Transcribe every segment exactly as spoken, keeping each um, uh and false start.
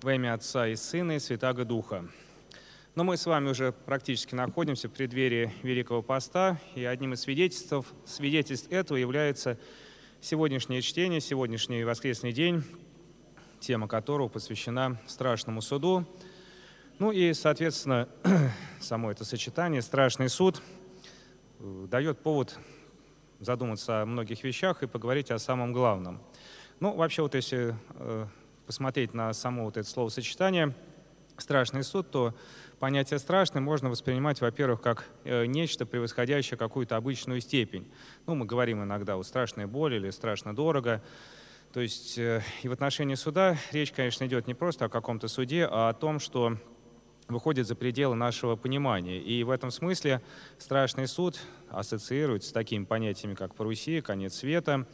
Во имя Отца и Сына и Святаго Духа. Но мы с вами уже практически находимся в преддверии Великого Поста, и одним из свидетельств, свидетельств этого является сегодняшнее чтение, сегодняшний воскресный день, тема которого посвящена страшному суду. Ну и, соответственно, само это сочетание «страшный суд» дает повод задуматься о многих вещах и поговорить о самом главном. Ну, вообще, вот если э, посмотреть на само вот это словосочетание «страшный суд», то понятие «страшный» можно воспринимать, во-первых, как э, нечто, превосходящее какую-то обычную степень. Ну, мы говорим иногда вот «страшная боль» или «страшно дорого». То есть э, и в отношении суда речь, конечно, идет не просто о каком-то суде, а о том, что выходит за пределы нашего понимания. И в этом смысле страшный суд ассоциируется с такими понятиями, как парусия, конец света.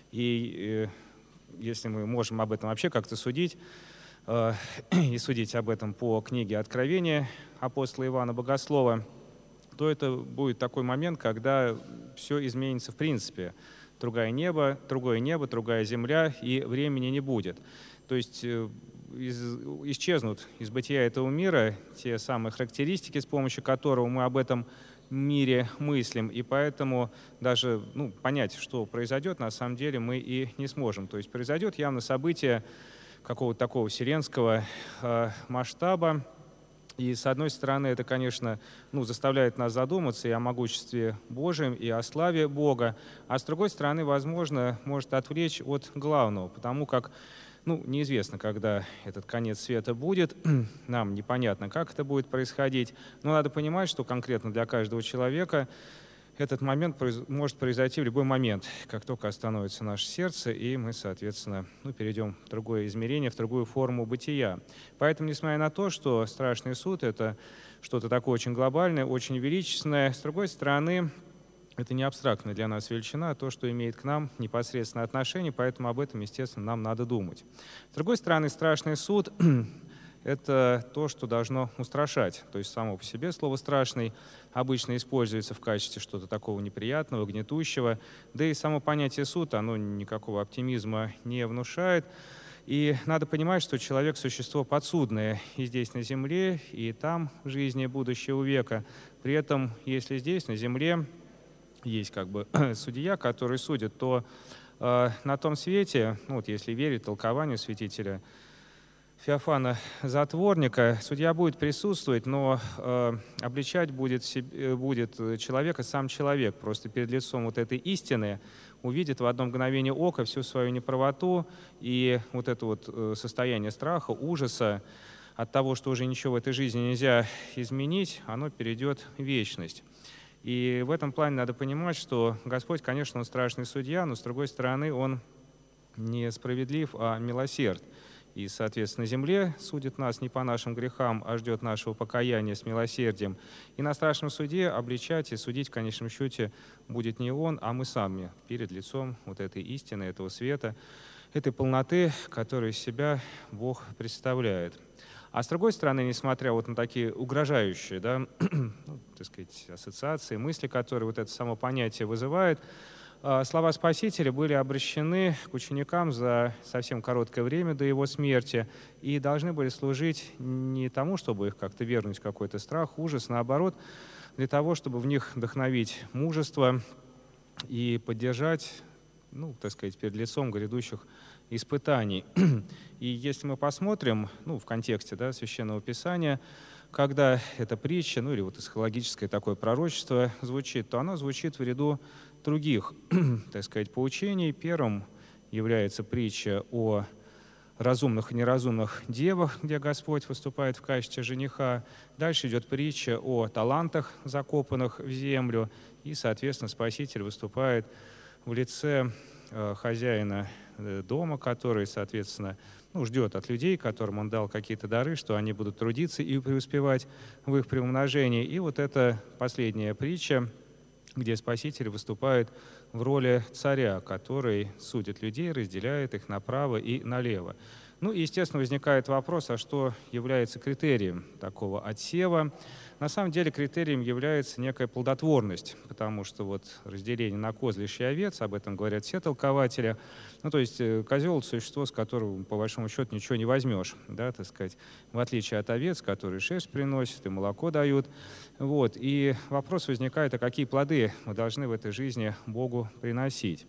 И э, если мы можем об этом вообще как-то судить, э, и судить об этом по книге Откровения апостола Иоанна Богослова, то это будет такой момент, когда все изменится в принципе. Другое небо, другое небо, другая земля, и времени не будет. То есть э, из, исчезнут из бытия этого мира те самые характеристики, с помощью которого мы об этом мире мыслим, и поэтому даже ну, понять, что произойдет, на самом деле мы и не сможем. То есть произойдет явно событие какого-то такого вселенского э, масштаба, и с одной стороны это, конечно, ну, заставляет нас задуматься и о могуществе Божьем, и о славе Бога, а с другой стороны, возможно, может отвлечь от главного, потому как ну, неизвестно, когда этот конец света будет, нам непонятно, как это будет происходить, но надо понимать, что конкретно для каждого человека этот момент произ... может произойти в любой момент, как только остановится наше сердце, и мы, соответственно, ну, перейдем в другое измерение, в другую форму бытия. Поэтому, несмотря на то, что страшный суд — это что-то такое очень глобальное, очень величественное, с другой стороны, это не абстрактная для нас величина, а то, что имеет к нам непосредственное отношение, поэтому об этом, естественно, нам надо думать. С другой стороны, страшный суд — это то, что должно устрашать. То есть само по себе слово «страшный» обычно используется в качестве что-то такого неприятного, гнетущего. Да и само понятие «суд», оно никакого оптимизма не внушает. И надо понимать, что человек — существо подсудное и здесь, на земле, и там, в жизни будущего века. При этом, если здесь, на земле, есть как бы судья, который судит, то э, на том свете, ну, вот если верить толкованию святителя Феофана Затворника, судья будет присутствовать, но э, обличать будет, себе, будет человека сам человек. Просто перед лицом вот этой истины увидит в одно мгновение ока всю свою неправоту, и вот это вот э, состояние страха, ужаса от того, что уже ничего в этой жизни нельзя изменить, оно перейдет в вечность. И в этом плане надо понимать, что Господь, конечно, Он страшный судья, но, с другой стороны, Он не справедлив, а милосерд. И, соответственно, на земле судит нас не по нашим грехам, а ждет нашего покаяния с милосердием. И на страшном суде обличать и судить, в конечном счете, будет не Он, а мы сами перед лицом вот этой истины, этого света, этой полноты, которую из себя Бог представляет. А с другой стороны, несмотря вот на такие угрожающие, да, ну, так сказать, ассоциации, мысли, которые вот это само понятие вызывает, слова Спасителя были обращены к ученикам за совсем короткое время до его смерти и должны были служить не тому, чтобы их как-то вернуть в какой-то страх, ужас, наоборот, для того, чтобы в них вдохновить мужество и поддержать, ну, так сказать, перед лицом грядущих испытаний. И если мы посмотрим, ну, в контексте, да, Священного Писания, когда эта притча, ну или вот эсхатологическое такое пророчество звучит, то оно звучит в ряду других, так сказать, поучений. Первым является притча о разумных и неразумных девах, где Господь выступает в качестве жениха. Дальше идет притча о талантах, закопанных в землю, и, соответственно, Спаситель выступает в лице э, хозяина дома, который, соответственно, ну, ждет от людей, которым он дал какие-то дары, что они будут трудиться и преуспевать в их приумножении. И вот эта последняя притча, где Спаситель выступает в роли царя, который судит людей, разделяет их направо и налево. Ну и, естественно, возникает вопрос, а что является критерием такого отсева? На самом деле критерием является некая плодотворность, потому что вот разделение на козлищ и овец, об этом говорят все толкователи. Ну, то есть козел — это существо, с которого, по большому счету, ничего не возьмешь, да, так сказать, в отличие от овец, которые шерсть приносят и молоко дают. Вот. И вопрос возникает, а какие плоды мы должны в этой жизни Богу приносить?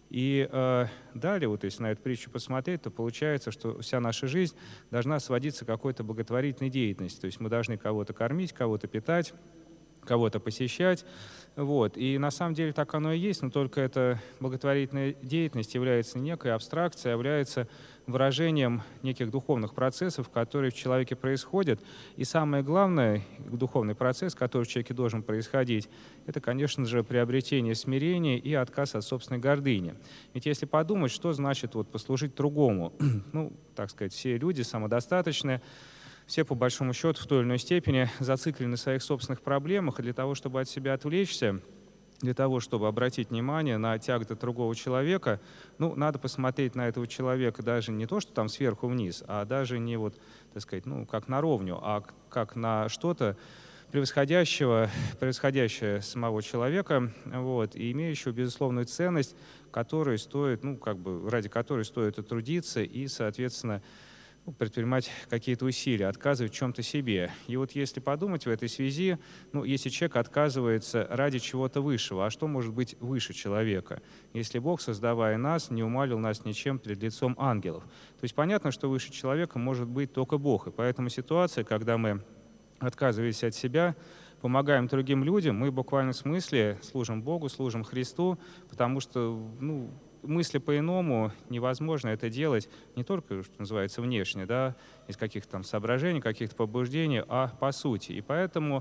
И э, далее, вот если на эту притчу посмотреть, то получается, что вся наша жизнь должна сводиться к какой-то благотворительной деятельности. То есть мы должны кого-то кормить, кого-то питать, кого-то посещать. Вот. И на самом деле так оно и есть, но только эта благотворительная деятельность является не некой абстракцией, а является выражением неких духовных процессов, которые в человеке происходят. И самое главное, духовный процесс, который в человеке должен происходить, это, конечно же, приобретение смирения и отказ от собственной гордыни. Ведь если подумать, что значит вот послужить другому, ну, так сказать, все люди самодостаточные, все, по большому счету, в той или иной степени зациклены на своих собственных проблемах, и для того, чтобы от себя отвлечься, для того, чтобы обратить внимание на тяготы другого человека, ну, надо посмотреть на этого человека даже не то, что там сверху вниз, а даже не вот, так сказать, ну, как на ровню, а как на что-то превосходящего, превосходящее самого человека, вот, и имеющего безусловную ценность, которой стоит, ну, как бы, ради которой стоит и трудиться, и, соответственно, предпринимать какие-то усилия, отказывать в чем-то себе. И вот если подумать в этой связи, ну, если человек отказывается ради чего-то высшего, а что может быть выше человека, если Бог, создавая нас, не умалил нас ничем перед лицом ангелов? То есть понятно, что выше человека может быть только Бог. И поэтому ситуация, когда мы, отказываясь от себя, помогаем другим людям, мы в буквальном смысле служим Богу, служим Христу, потому что, ну, мысли по-иному невозможно это делать не только, что называется, внешне, да, из каких-то там соображений, каких-то побуждений, а по сути. И поэтому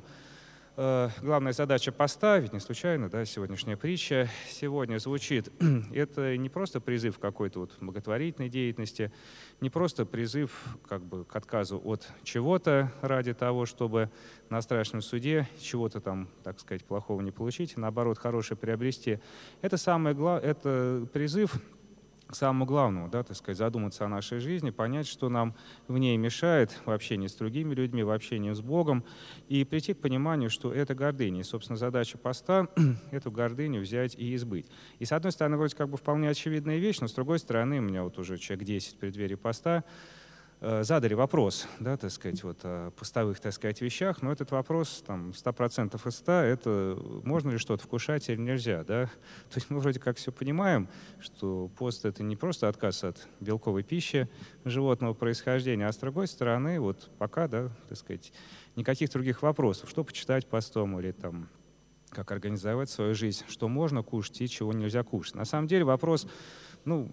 э, главная задача поста, ведь не случайно, да, сегодняшняя притча сегодня звучит, это не просто призыв к какой-то вот благотворительной деятельности, не просто призыв как бы к отказу от чего-то ради того, чтобы на страшном суде чего-то там, так сказать, плохого не получить, а наоборот, хорошее приобрести. Это самое главное, это призыв к самому главному, да, так сказать, задуматься о нашей жизни, понять, что нам в ней мешает в общении с другими людьми, в общении с Богом, и прийти к пониманию, что это гордыня. И, собственно, задача поста — эту гордыню взять и избыть. И, с одной стороны, вроде как бы вполне очевидная вещь, но, с другой стороны, у меня вот уже человек десять в преддверии поста задали вопрос, да, так сказать, вот, о постовых, так сказать, вещах, но этот вопрос, там, сто процентов из ста, это можно ли что-то вкушать или нельзя, да? То есть мы вроде как все понимаем, что пост — это не просто отказ от белковой пищи животного происхождения, а с другой стороны, вот пока, да, так сказать, никаких других вопросов, что почитать постом или там, как организовать свою жизнь, что можно кушать и чего нельзя кушать. На самом деле вопрос, ну,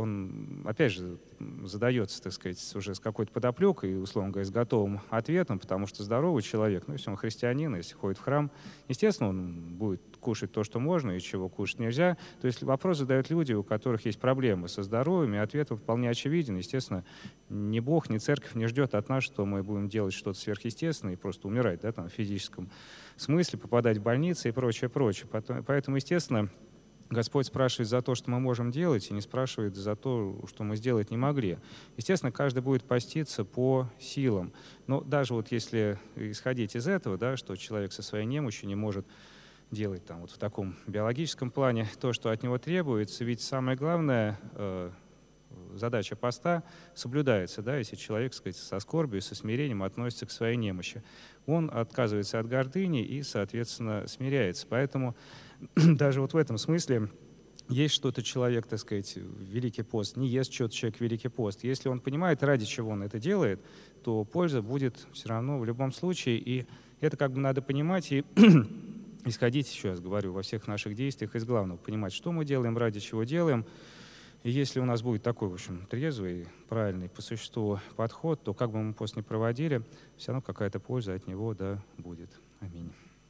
он, опять же, задается, так сказать, уже с какой-то подоплекой, условно говоря, с готовым ответом, потому что здоровый человек, ну, если он христианин, если ходит в храм, естественно, он будет кушать то, что можно и чего кушать нельзя. То есть вопрос задают люди, у которых есть проблемы со здоровьем, и ответ вполне очевиден. Естественно, ни Бог, ни церковь не ждет от нас, что мы будем делать что-то сверхъестественное и просто умирать, да, там, в физическом смысле, попадать в больницы и прочее, прочее. Поэтому, естественно, Господь спрашивает за то, что мы можем делать, и не спрашивает за то, что мы сделать не могли. Естественно, каждый будет поститься по силам. Но даже вот если исходить из этого, да, что человек со своей немощью не может делать там, вот в таком биологическом плане то, что от него требуется, ведь самое главное, э, задача поста соблюдается, да, если человек, так сказать, со скорбью, со смирением относится к своей немощи. Он отказывается от гордыни и, соответственно, смиряется. Поэтому даже вот в этом смысле есть что-то человек, так сказать, Великий пост, не ест что-то человек Великий пост. Если он понимает, ради чего он это делает, то польза будет все равно в любом случае. И это как бы надо понимать и исходить, еще раз говорю, во всех наших действиях из главного. Понимать, что мы делаем, ради чего делаем. И если у нас будет такой, в общем, трезвый, правильный по существу подход, то как бы мы пост не проводили, все равно какая-то польза от него, да, будет. Аминь.